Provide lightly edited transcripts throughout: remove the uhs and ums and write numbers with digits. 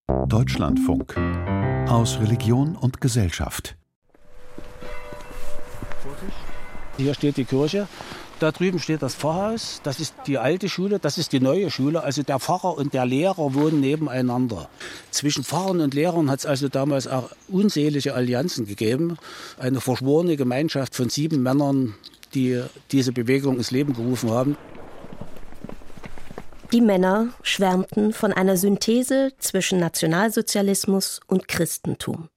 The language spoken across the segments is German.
Deutschlandfunk. Aus Religion und Gesellschaft. Hier steht die Kirche, da drüben steht das Pfarrhaus, das ist die alte Schule, das ist die neue Schule. Also der Pfarrer und der Lehrer wohnen nebeneinander. Zwischen Pfarrern und Lehrern hat es also damals auch unzählige Allianzen gegeben. Eine verschworene Gemeinschaft von 7 Männern, die diese Bewegung ins Leben gerufen haben. Die Männer schwärmten von einer Synthese zwischen Nationalsozialismus und Christentum.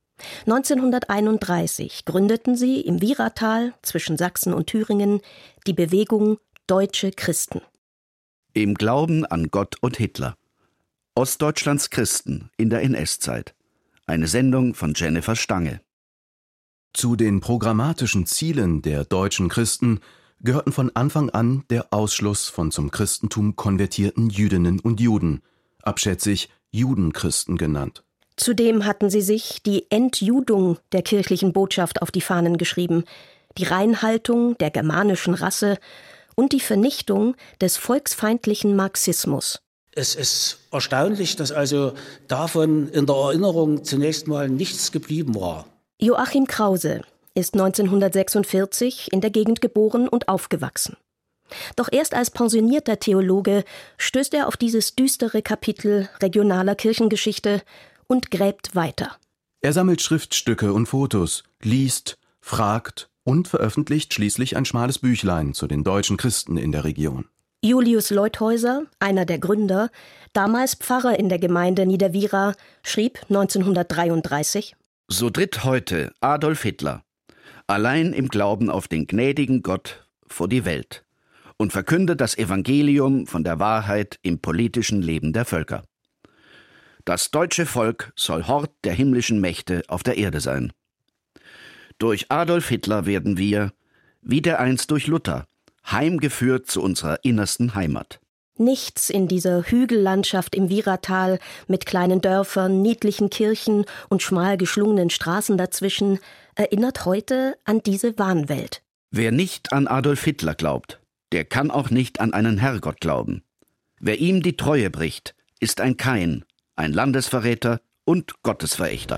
1931 gründeten sie im Wiehrtal zwischen Sachsen und Thüringen die Bewegung Deutsche Christen. Im Glauben an Gott und Hitler. Ostdeutschlands Christen in der NS-Zeit. Eine Sendung von Jennifer Stange. Zu den programmatischen Zielen der deutschen Christen gehörten von Anfang an der Ausschluss von zum Christentum konvertierten Jüdinnen und Juden, abschätzig Judenchristen genannt. Zudem hatten sie sich die Entjudung der kirchlichen Botschaft auf die Fahnen geschrieben, die Reinhaltung der germanischen Rasse und die Vernichtung des volksfeindlichen Marxismus. Es ist erstaunlich, dass also davon in der Erinnerung zunächst mal nichts geblieben war. Joachim Krause ist 1946 in der Gegend geboren und aufgewachsen. Doch erst als pensionierter Theologe stößt er auf dieses düstere Kapitel regionaler Kirchengeschichte und gräbt weiter. Er sammelt Schriftstücke und Fotos, liest, fragt und veröffentlicht schließlich ein schmales Büchlein zu den deutschen Christen in der Region. Julius Leuthäuser, einer der Gründer, damals Pfarrer in der Gemeinde Niederwiera, schrieb 1933: So tritt heute Adolf Hitler, allein im Glauben auf den gnädigen Gott, vor die Welt und verkündet das Evangelium von der Wahrheit im politischen Leben der Völker. Das deutsche Volk soll Hort der himmlischen Mächte auf der Erde sein. Durch Adolf Hitler werden wir, wie dereinst durch Luther, heimgeführt zu unserer innersten Heimat. Nichts in dieser Hügellandschaft im Wiehrtal mit kleinen Dörfern, niedlichen Kirchen und schmal geschlungenen Straßen dazwischen erinnert heute an diese Wahnwelt. Wer nicht an Adolf Hitler glaubt, der kann auch nicht an einen Herrgott glauben. Wer ihm die Treue bricht, ist ein Kain, ein Landesverräter und Gottesverächter.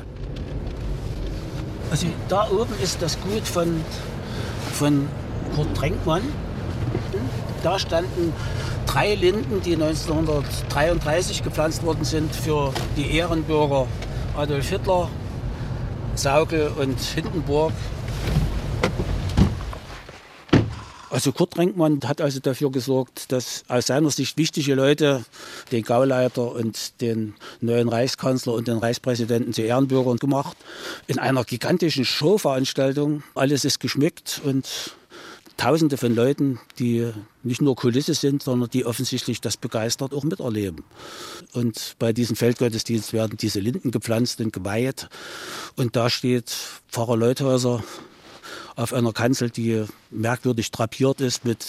Also da oben ist das Gut von Kurt Trenkmann. Da standen 3 Linden, die 1933 gepflanzt worden sind für die Ehrenbürger Adolf Hitler, Saukel und Hindenburg. Also Kurt Trenkmann hat also dafür gesorgt, dass aus seiner Sicht wichtige Leute den Gauleiter und den neuen Reichskanzler und den Reichspräsidenten zu Ehrenbürgern gemacht. In einer gigantischen Showveranstaltung. Alles ist geschmückt und Tausende von Leuten, die nicht nur Kulisse sind, sondern die offensichtlich das begeistert auch miterleben. Und bei diesem Feldgottesdienst werden diese Linden gepflanzt und geweiht. Und da steht Pfarrer Leuthäuser auf einer Kanzel, die merkwürdig drapiert ist mit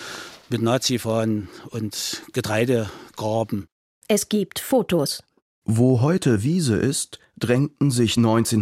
Nazifahnen und Getreidegraben. Es gibt Fotos. Wo heute Wiese ist, drängten sich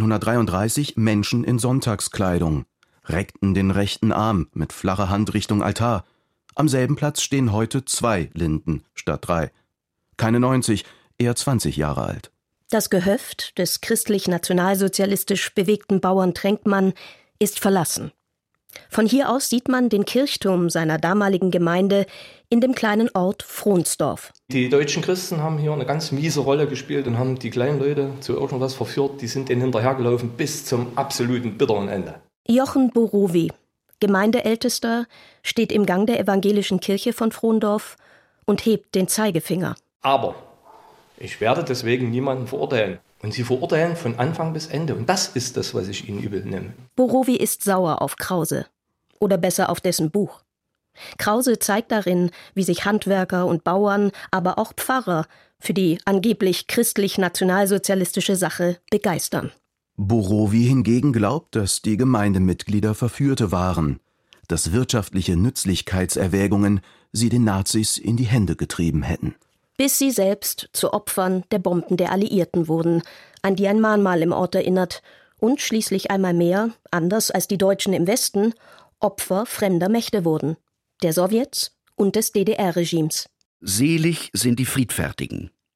1933 Menschen in Sonntagskleidung, reckten den rechten Arm mit flacher Hand Richtung Altar. Am selben Platz stehen heute 2 Linden statt 3. Keine 90, eher 20 Jahre alt. Das Gehöft des christlich-nationalsozialistisch bewegten Bauern Trenkmann ist verlassen. Von hier aus sieht man den Kirchturm seiner damaligen Gemeinde in dem kleinen Ort Fronsdorf. Die deutschen Christen haben hier eine ganz miese Rolle gespielt und haben die kleinen Leute zu irgendwas verführt. Die sind ihnen hinterhergelaufen bis zum absoluten bitteren Ende. Jochen Borowi, Gemeindeältester, steht im Gang der evangelischen Kirche von Frondorf und hebt den Zeigefinger. Aber ich werde deswegen niemanden verurteilen. Und sie verurteilen von Anfang bis Ende. Und das ist das, was ich ihnen übel nehme. Borowi ist sauer auf Krause. Oder besser auf dessen Buch. Krause zeigt darin, wie sich Handwerker und Bauern, aber auch Pfarrer für die angeblich christlich-nationalsozialistische Sache begeistern. Borowi hingegen glaubt, dass die Gemeindemitglieder Verführte waren, dass wirtschaftliche Nützlichkeitserwägungen sie den Nazis in die Hände getrieben hätten. Bis sie selbst zu Opfern der Bomben der Alliierten wurden, an die ein Mahnmal im Ort erinnert und schließlich einmal mehr, anders als die Deutschen im Westen, Opfer fremder Mächte wurden, der Sowjets und des DDR-Regimes. Selig sind die Friedfertigen,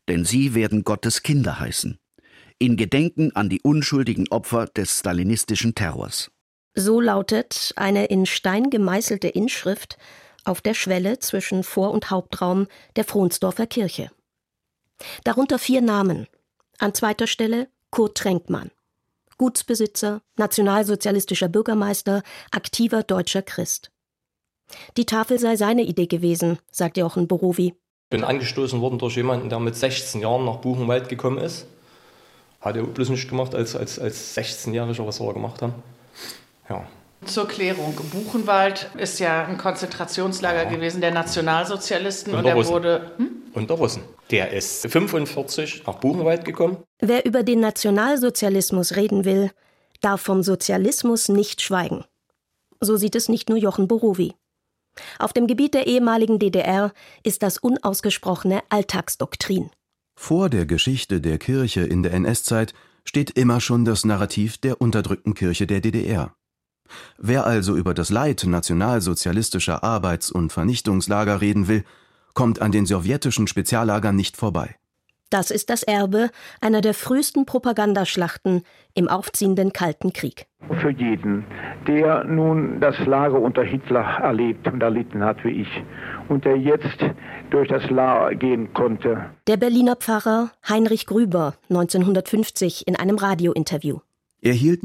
denn sie werden Gottes Kinder heißen. In Gedenken an die unschuldigen Opfer des stalinistischen Terrors. So lautet eine in Stein gemeißelte Inschrift auf der Schwelle zwischen Vor- und Hauptraum der Fronsdorfer Kirche. Darunter 4 Namen. An zweiter Stelle Kurt Trenkmann. Gutsbesitzer, nationalsozialistischer Bürgermeister, aktiver deutscher Christ. Die Tafel sei seine Idee gewesen, sagt Jochen Borowi. Ich bin angestoßen worden durch jemanden, der mit 16 Jahren nach Buchenwald gekommen ist. Hat er bloß nicht gemacht als 16-Jähriger, was soll er gemacht haben. Ja. Zur Klärung, Buchenwald ist ja ein Konzentrationslager gewesen der Nationalsozialisten und er wurde... Und der Russen. Der ist 1945 nach Buchenwald gekommen. Wer über den Nationalsozialismus reden will, darf vom Sozialismus nicht schweigen. So sieht es nicht nur Jochen Borowi. Auf dem Gebiet der ehemaligen DDR ist das unausgesprochene Alltagsdoktrin. Vor der Geschichte der Kirche in der NS-Zeit steht immer schon das Narrativ der unterdrückten Kirche der DDR. Wer also über das Leid nationalsozialistischer Arbeits- und Vernichtungslager reden will, kommt an den sowjetischen Speziallagern nicht vorbei. Das ist das Erbe einer der frühesten Propagandaschlachten im aufziehenden Kalten Krieg. Für jeden, der nun das Lager unter Hitler erlebt und erlitten hat wie ich und der jetzt durch das Lager gehen konnte. Der Berliner Pfarrer Heinrich Grüber, 1950 in einem Radiointerview. Er hielt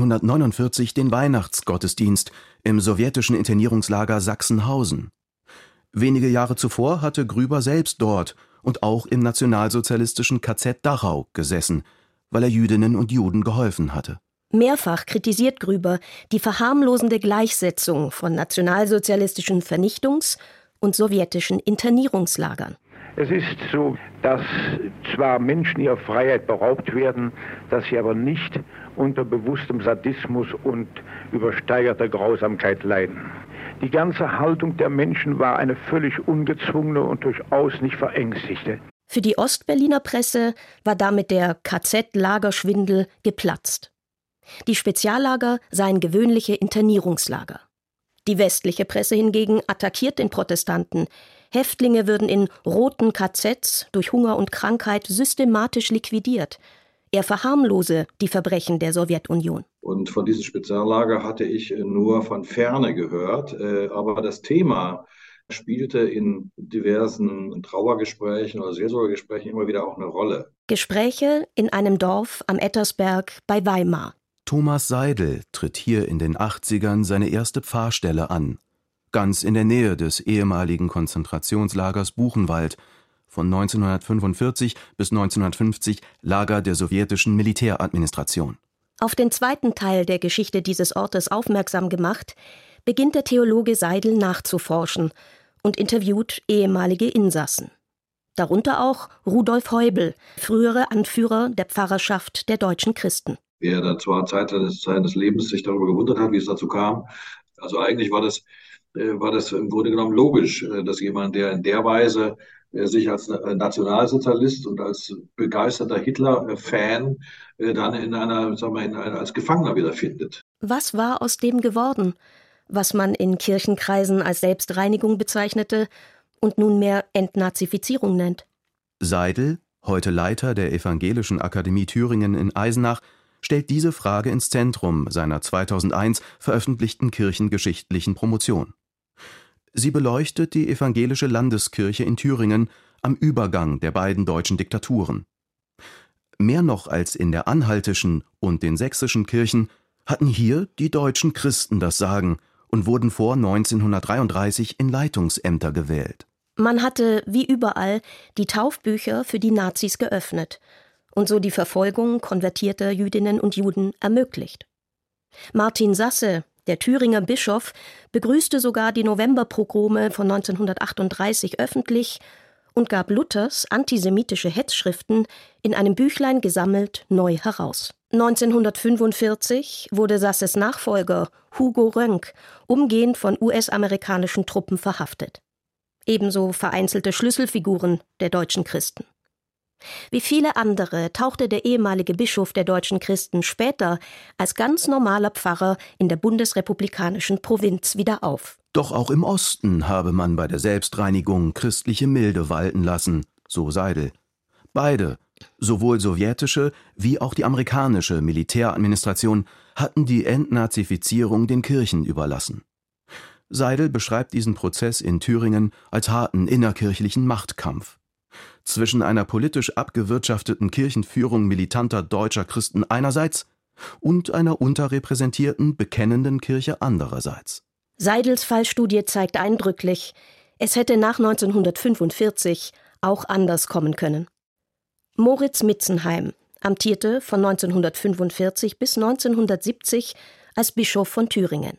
1949 den Weihnachtsgottesdienst im sowjetischen Internierungslager Sachsenhausen. Wenige Jahre zuvor hatte Grüber selbst dort und auch im nationalsozialistischen KZ Dachau gesessen, weil er Jüdinnen und Juden geholfen hatte. Mehrfach kritisiert Grüber die verharmlosende Gleichsetzung von nationalsozialistischen Vernichtungs- und sowjetischen Internierungslagern. Es ist so, dass zwar Menschen ihrer Freiheit beraubt werden, dass sie aber nicht unter bewusstem Sadismus und übersteigerter Grausamkeit leiden. Die ganze Haltung der Menschen war eine völlig ungezwungene und durchaus nicht verängstigte. Für die Ostberliner Presse war damit der KZ-Lagerschwindel geplatzt. Die Speziallager seien gewöhnliche Internierungslager. Die westliche Presse hingegen attackiert den Protestanten. Häftlinge würden in roten KZs durch Hunger und Krankheit systematisch liquidiert. Er verharmlose die Verbrechen der Sowjetunion. Und von diesem Speziallager hatte ich nur von Ferne gehört, aber das Thema spielte in diversen Trauergesprächen oder Seelsorgegesprächen immer wieder auch eine Rolle. Gespräche in einem Dorf am Ettersberg bei Weimar. Thomas Seidel tritt hier in den 80ern seine erste Pfarrstelle an, ganz in der Nähe des ehemaligen Konzentrationslagers Buchenwald, von 1945 bis 1950 Lager der sowjetischen Militäradministration. Auf den zweiten Teil der Geschichte dieses Ortes aufmerksam gemacht, beginnt der Theologe Seidel nachzuforschen und interviewt ehemalige Insassen. Darunter auch Rudolf Heubel, frühere Anführer der Pfarrerschaft der deutschen Christen. Wer da zwar Zeit seines Lebens sich darüber gewundert hat, wie es dazu kam, also eigentlich war das im Grunde genommen logisch, dass jemand, der in der Weise sich als Nationalsozialist und als begeisterter Hitler-Fan dann als Gefangener wiederfindet. Was war aus dem geworden, was man in Kirchenkreisen als Selbstreinigung bezeichnete und nunmehr Entnazifizierung nennt? Seidel, heute Leiter der Evangelischen Akademie Thüringen in Eisenach, stellt diese Frage ins Zentrum seiner 2001 veröffentlichten kirchengeschichtlichen Promotion. Sie beleuchtet die evangelische Landeskirche in Thüringen am Übergang der beiden deutschen Diktaturen. Mehr noch als in der anhaltischen und den sächsischen Kirchen hatten hier die deutschen Christen das Sagen und wurden vor 1933 in Leitungsämter gewählt. Man hatte, wie überall, die Taufbücher für die Nazis geöffnet und so die Verfolgung konvertierter Jüdinnen und Juden ermöglicht. Martin Sasse, der Thüringer Bischof, begrüßte sogar die Novemberpogrome von 1938 öffentlich und gab Luthers antisemitische Hetzschriften in einem Büchlein gesammelt neu heraus. 1945 wurde Sasses Nachfolger Hugo Rönk umgehend von US-amerikanischen Truppen verhaftet. Ebenso vereinzelte Schlüsselfiguren der deutschen Christen. Wie viele andere tauchte der ehemalige Bischof der deutschen Christen später als ganz normaler Pfarrer in der bundesrepublikanischen Provinz wieder auf. Doch auch im Osten habe man bei der Selbstreinigung christliche Milde walten lassen, so Seidel. Beide, sowohl sowjetische wie auch die amerikanische Militäradministration, hatten die Entnazifizierung den Kirchen überlassen. Seidel beschreibt diesen Prozess in Thüringen als harten innerkirchlichen Machtkampf. Zwischen einer politisch abgewirtschafteten Kirchenführung militanter deutscher Christen einerseits und einer unterrepräsentierten, bekennenden Kirche andererseits. Seidels Fallstudie zeigt eindrücklich, es hätte nach 1945 auch anders kommen können. Moritz Mitzenheim amtierte von 1945 bis 1970 als Bischof von Thüringen.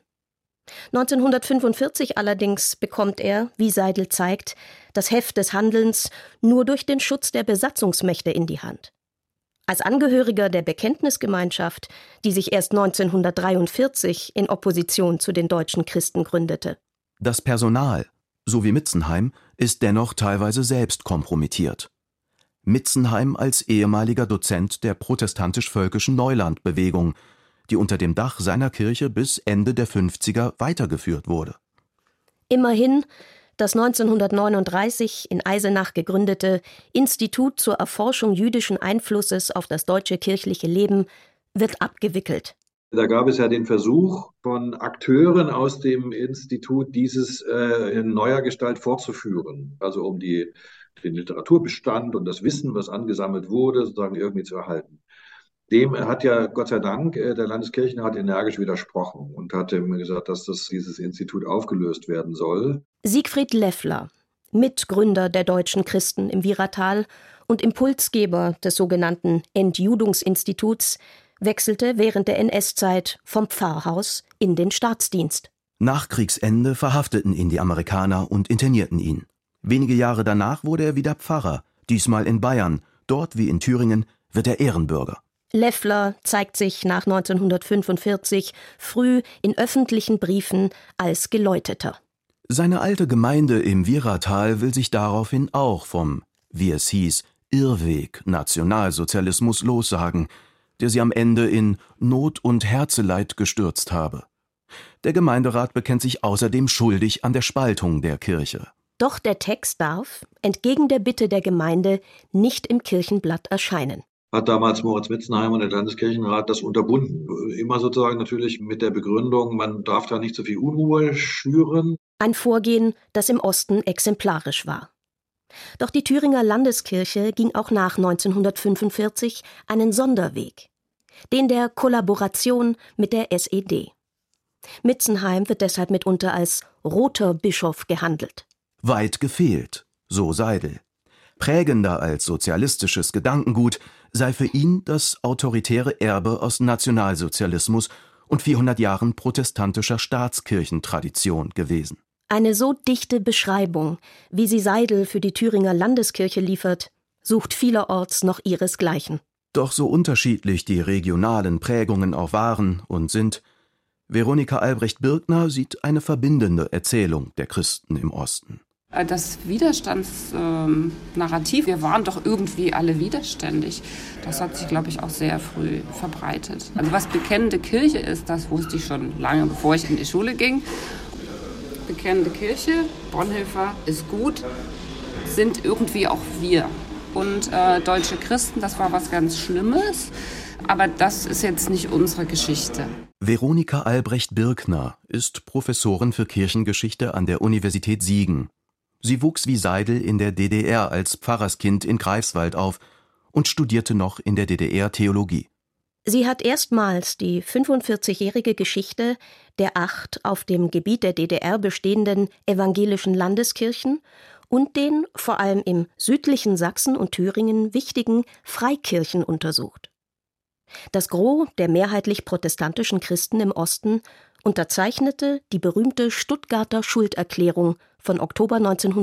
1945 allerdings bekommt er, wie Seidel zeigt, das Heft des Handelns nur durch den Schutz der Besatzungsmächte in die Hand. Als Angehöriger der Bekenntnisgemeinschaft, die sich erst 1943 in Opposition zu den deutschen Christen gründete. Das Personal, so wie Mitzenheim, ist dennoch teilweise selbst kompromittiert. Mitzenheim als ehemaliger Dozent der protestantisch-völkischen Neulandbewegung, die unter dem Dach seiner Kirche bis Ende der 50er weitergeführt wurde. Immerhin, das 1939 in Eisenach gegründete Institut zur Erforschung jüdischen Einflusses auf das deutsche kirchliche Leben wird abgewickelt. Da gab es ja den Versuch von Akteuren aus dem Institut, dieses in neuer Gestalt fortzuführen, also um den Literaturbestand und das Wissen, was angesammelt wurde, sozusagen irgendwie zu erhalten. Dem hat ja Gott sei Dank der Landeskirchenrat energisch widersprochen und hat ihm gesagt, dass dieses Institut aufgelöst werden soll. Siegfried Leffler, Mitgründer der Deutschen Christen im Wiehertal und Impulsgeber des sogenannten Entjudungsinstituts, wechselte während der NS-Zeit vom Pfarrhaus in den Staatsdienst. Nach Kriegsende verhafteten ihn die Amerikaner und internierten ihn. Wenige Jahre danach wurde er wieder Pfarrer, diesmal in Bayern. Dort wie in Thüringen wird er Ehrenbürger. Leffler zeigt sich nach 1945 früh in öffentlichen Briefen als Geläuteter. Seine alte Gemeinde im Wiehertal will sich daraufhin auch vom, wie es hieß, Irrweg Nationalsozialismus lossagen, der sie am Ende in Not und Herzeleid gestürzt habe. Der Gemeinderat bekennt sich außerdem schuldig an der Spaltung der Kirche. Doch der Text darf, entgegen der Bitte der Gemeinde, nicht im Kirchenblatt erscheinen. Hat damals Moritz Mitzenheim und der Landeskirchenrat das unterbunden. Immer sozusagen natürlich mit der Begründung, man darf da nicht so viel Unruhe schüren. Ein Vorgehen, das im Osten exemplarisch war. Doch die Thüringer Landeskirche ging auch nach 1945 einen Sonderweg, den der Kollaboration mit der SED. Mitzenheim wird deshalb mitunter als roter Bischof gehandelt. Weit gefehlt, so Seidel. Prägender als sozialistisches Gedankengut sei für ihn das autoritäre Erbe aus Nationalsozialismus und 400 Jahren protestantischer Staatskirchentradition gewesen. Eine so dichte Beschreibung, wie sie Seidel für die Thüringer Landeskirche liefert, sucht vielerorts noch ihresgleichen. Doch so unterschiedlich die regionalen Prägungen auch waren und sind, Veronika Albrecht-Birkner sieht eine verbindende Erzählung der Christen im Osten. Das Widerstandsnarrativ, wir waren doch irgendwie alle widerständig, das hat sich, glaube ich, auch sehr früh verbreitet. Also was bekennende Kirche ist, das wusste ich schon lange, bevor ich in die Schule ging. Bekennende Kirche, Bonhoeffer ist gut, sind irgendwie auch wir. Und deutsche Christen, das war was ganz Schlimmes, aber das ist jetzt nicht unsere Geschichte. Veronika Albrecht-Birkner ist Professorin für Kirchengeschichte an der Universität Siegen. Sie wuchs wie Seidel in der DDR als Pfarrerskind in Greifswald auf und studierte noch in der DDR Theologie. Sie hat erstmals die 45-jährige Geschichte der 8 auf dem Gebiet der DDR bestehenden evangelischen Landeskirchen und den vor allem im südlichen Sachsen und Thüringen wichtigen Freikirchen untersucht. Das Gros der mehrheitlich protestantischen Christen im Osten unterzeichnete die berühmte Stuttgarter Schulderklärung von Oktober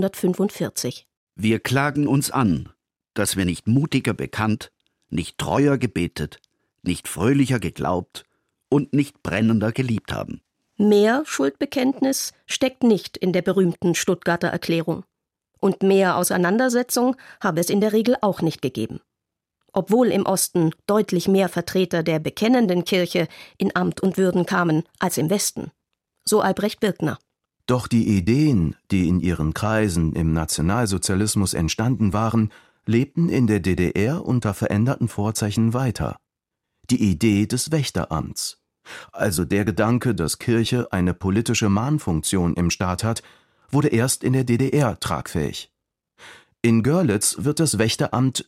1945. Wir klagen uns an, dass wir nicht mutiger bekannt, nicht treuer gebetet, nicht fröhlicher geglaubt und nicht brennender geliebt haben. Mehr Schuldbekenntnis steckt nicht in der berühmten Stuttgarter Erklärung. Und mehr Auseinandersetzung habe es in der Regel auch nicht gegeben. Obwohl im Osten deutlich mehr Vertreter der bekennenden Kirche in Amt und Würden kamen als im Westen. So Albrecht-Birkner. Doch die Ideen, die in ihren Kreisen im Nationalsozialismus entstanden waren, lebten in der DDR unter veränderten Vorzeichen weiter. Die Idee des Wächteramts, also der Gedanke, dass Kirche eine politische Mahnfunktion im Staat hat, wurde erst in der DDR tragfähig. In Görlitz wird das Wächteramt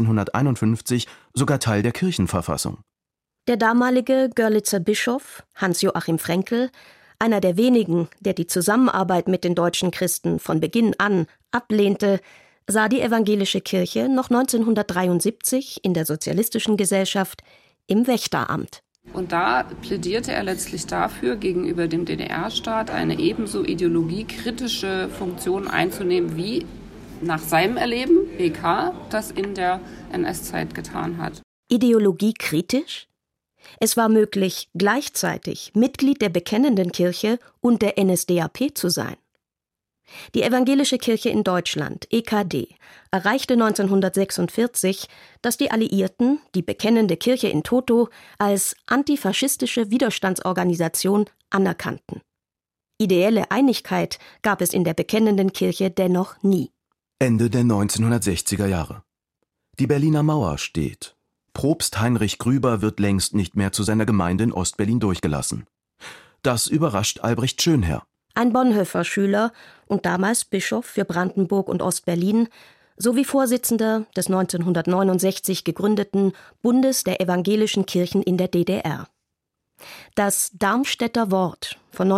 1951 sogar Teil der Kirchenverfassung. Der damalige Görlitzer Bischof Hans-Joachim Frenkel, einer der wenigen, der die Zusammenarbeit mit den deutschen Christen von Beginn an ablehnte, sah die evangelische Kirche noch 1973 in der sozialistischen Gesellschaft im Wächteramt. Und da plädierte er letztlich dafür, gegenüber dem DDR-Staat eine ebenso ideologiekritische Funktion einzunehmen, wie nach seinem Erleben BK das in der NS-Zeit getan hat. Ideologiekritisch? Es war möglich, gleichzeitig Mitglied der bekennenden Kirche und der NSDAP zu sein. Die Evangelische Kirche in Deutschland, EKD, erreichte 1946, dass die Alliierten die bekennende Kirche in Toto als antifaschistische Widerstandsorganisation anerkannten. Ideelle Einigkeit gab es in der bekennenden Kirche dennoch nie. Ende der 1960er Jahre. Die Berliner Mauer steht. Propst Heinrich Grüber wird längst nicht mehr zu seiner Gemeinde in Ostberlin durchgelassen. Das überrascht Albrecht Schönherr. Ein Bonhoeffer-Schüler und damals Bischof für Brandenburg und Ostberlin sowie Vorsitzender des 1969 gegründeten Bundes der evangelischen Kirchen in der DDR. Das Darmstädter Wort von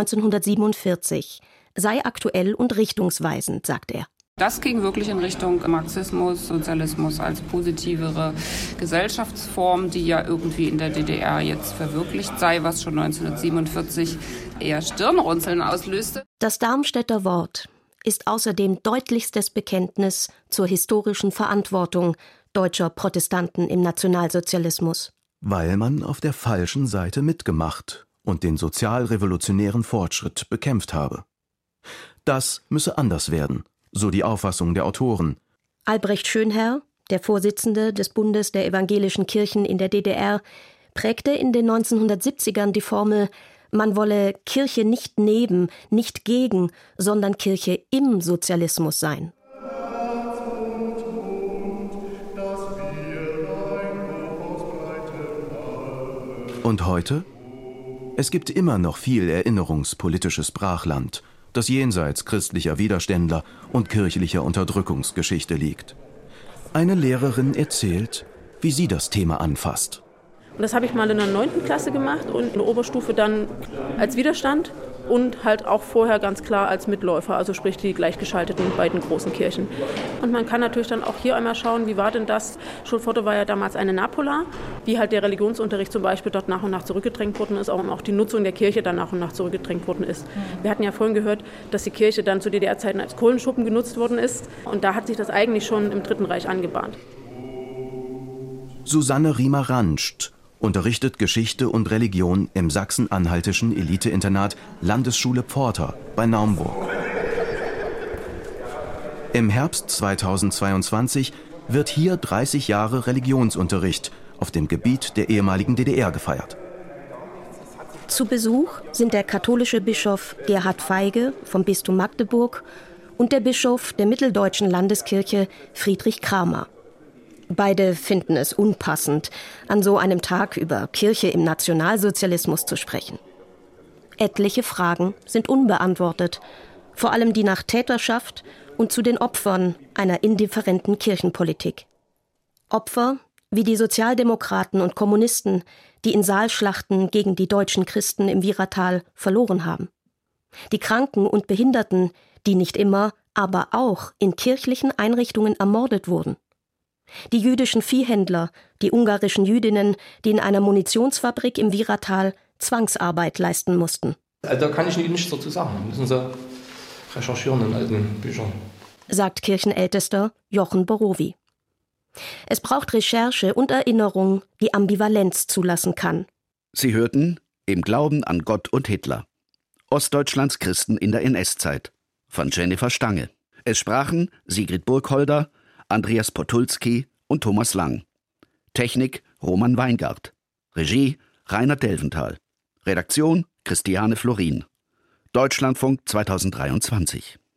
1947 sei aktuell und richtungsweisend, sagt er. Das ging wirklich in Richtung Marxismus, Sozialismus als positivere Gesellschaftsform, die ja irgendwie in der DDR jetzt verwirklicht sei, was schon 1947 eher Stirnrunzeln auslöste. Das Darmstädter Wort ist außerdem deutlichstes Bekenntnis zur historischen Verantwortung deutscher Protestanten im Nationalsozialismus. Weil man auf der falschen Seite mitgemacht und den sozialrevolutionären Fortschritt bekämpft habe. Das müsse anders werden. So die Auffassung der Autoren. Albrecht Schönherr, der Vorsitzende des Bundes der evangelischen Kirchen in der DDR, prägte in den 1970ern die Formel, man wolle Kirche nicht neben, nicht gegen, sondern Kirche im Sozialismus sein. Und heute? Es gibt immer noch viel erinnerungspolitisches Brachland, das jenseits christlicher Widerständler und kirchlicher Unterdrückungsgeschichte liegt. Eine Lehrerin erzählt, wie sie das Thema anfasst. Und das habe ich mal in der 9. Klasse gemacht und in der Oberstufe dann als Widerstand und halt auch vorher ganz klar als Mitläufer, also sprich die gleichgeschalteten beiden großen Kirchen. Und man kann natürlich dann auch hier einmal schauen, wie war denn das? Schulpforte war ja damals eine Napola, wie halt der Religionsunterricht zum Beispiel dort nach und nach zurückgedrängt worden ist, auch die Nutzung der Kirche dann nach und nach zurückgedrängt worden ist. Wir hatten ja vorhin gehört, dass die Kirche dann zu DDR-Zeiten als Kohlenschuppen genutzt worden ist und da hat sich das eigentlich schon im Dritten Reich angebahnt. Susanne Riemer-Ranscht unterrichtet Geschichte und Religion im sachsen-anhaltischen Eliteinternat Landesschule Pforter bei Naumburg. Im Herbst 2022 wird hier 30 Jahre Religionsunterricht auf dem Gebiet der ehemaligen DDR gefeiert. Zu Besuch sind der katholische Bischof Gerhard Feige vom Bistum Magdeburg und der Bischof der Mitteldeutschen Landeskirche Friedrich Kramer. Beide finden es unpassend, an so einem Tag über Kirche im Nationalsozialismus zu sprechen. Etliche Fragen sind unbeantwortet, vor allem die nach Täterschaft und zu den Opfern einer indifferenten Kirchenpolitik. Opfer wie die Sozialdemokraten und Kommunisten, die in Saalschlachten gegen die deutschen Christen im Wiehertal verloren haben. Die Kranken und Behinderten, die nicht immer, aber auch in kirchlichen Einrichtungen ermordet wurden. Die jüdischen Viehhändler, die ungarischen Jüdinnen, die in einer Munitionsfabrik im Wiehertal Zwangsarbeit leisten mussten. Also da kann ich Ihnen nichts dazu sagen. Müssen Sie recherchieren in alten Büchern. Sagt Kirchenältester Jochen Borowi. Es braucht Recherche und Erinnerung, die Ambivalenz zulassen kann. Sie hörten Im Glauben an Gott und Hitler. Ostdeutschlands Christen in der NS-Zeit von Jennifer Stange. Es sprachen Sigrid Burgholder, Andreas Potulski und Thomas Lang. Technik Roman Weingart. Regie Rainer Delventhal. Redaktion Christiane Florin. Deutschlandfunk 2023.